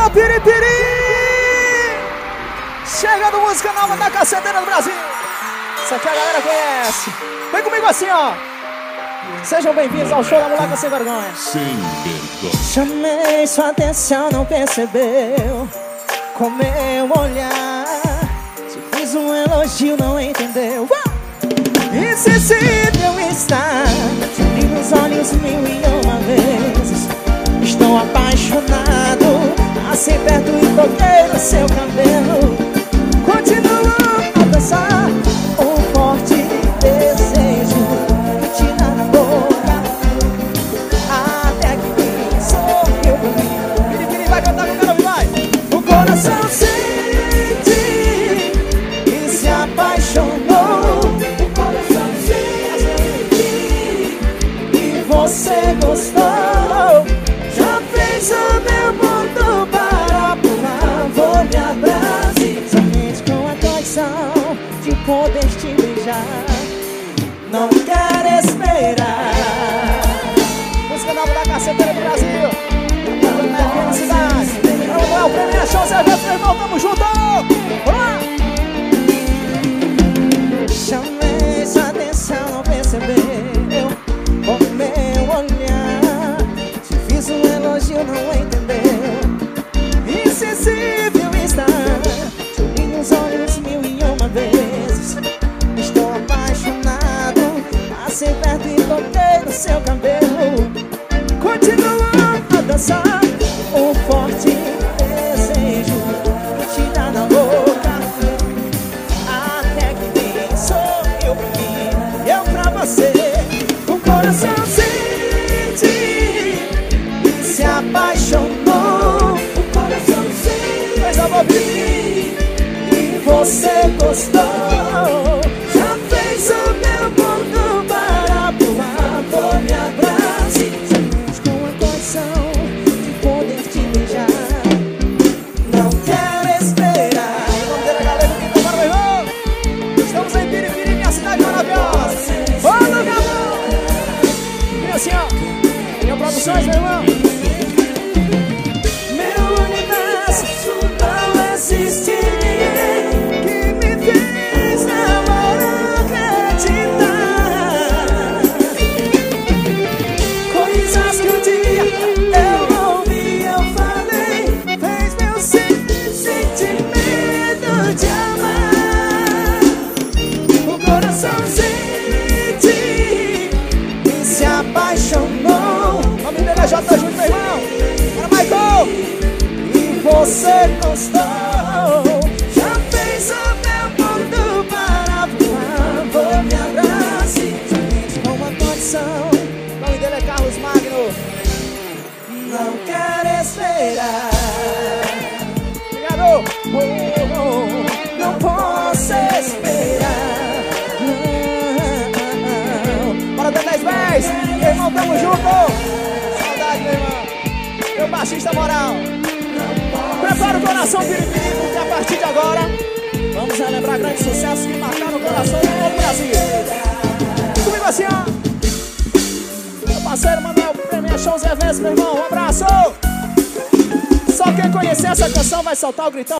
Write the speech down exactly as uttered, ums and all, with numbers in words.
Alô, Piripiri! Chegando música nova da Caceteira do Brasil. Isso aqui a galera conhece. Vem comigo assim, ó. Sejam bem-vindos ao show da Moleca Sem Vergonha. Sem vergonha. Chamei sua atenção, não percebeu com meu olhar. Te fiz um elogio, não entendeu. Insensível está, te vi nos olhos mil e uma vezes. Estou apaixonado, passei perto e toquei no seu cabelo. Continuo a dançar, um forte desejo que te dá na boca. Até que sorriu pra mim. Piripiri vai cantar com o cara, vai. O coração sente e se apaixonou. O coração sente e você gostou. Já fez o meu mundo parar. Por favor, me abrace. Somente com a condição de poder te beijar. Não quero esperar. Música nova da Caceteira do Brasil. Na felicidade. Vamos lá, o prêmio é show, Zé Veto, meu irmão, tamo junto. Vamos lá. Chamei sua atenção, não percebeu com meu olhar. Te fiz um elogio, não entendeu. Insensível está, te olhei nos olhos mil e uma vezes. Estou apaixonado, passei perto e toquei no seu cabelo. Continuo a dançar, um forte desejo que te dá na boca. Até que nem sorriu pra mim, eu pra você. O coração sente e se apaixonou. O coração sente Fez a boca. e você gostou. Já fez o meu mundo parar. Por favor, me abrace. Somente com a condição de poder te beijar. Não quero esperar. O nome dele é Galego, que tá para o meu irmão. Estamos em Piripiri, minha cidade maravilhosa. Ô, Lugabão! E assim, ó. Minha produções, meu irmão. Meu universo não existe ninguém que me fez amor acreditar. Coisas que um dia eu ouvi, eu falei, fez meu sentimento de amar. O coração sente e se apaixonou. O nome dele é J. Júnior, meu irmão. Para Michael. E você gostou. Já fez o meu mundo parar. Por favor, me abrace. Somente com uma condição. O nome dele é Carlos Magno. Não quero esperar. Obrigado. Oh, oh, não posso esperar. Bora ter dez dez. Meu irmão, tamo junto. Saudade, meu irmão. Meu baixista moral. Prepara o coração, Piripiri, porque a partir de agora vamos relembrar grandes sucessos que marcaram o coração de todo o Brasil. Comigo assim, ó. Meu parceiro Manuel, Premier Shows e Eventos, meu irmão. Um abraço. Só quem conhecer essa canção vai soltar o gritão.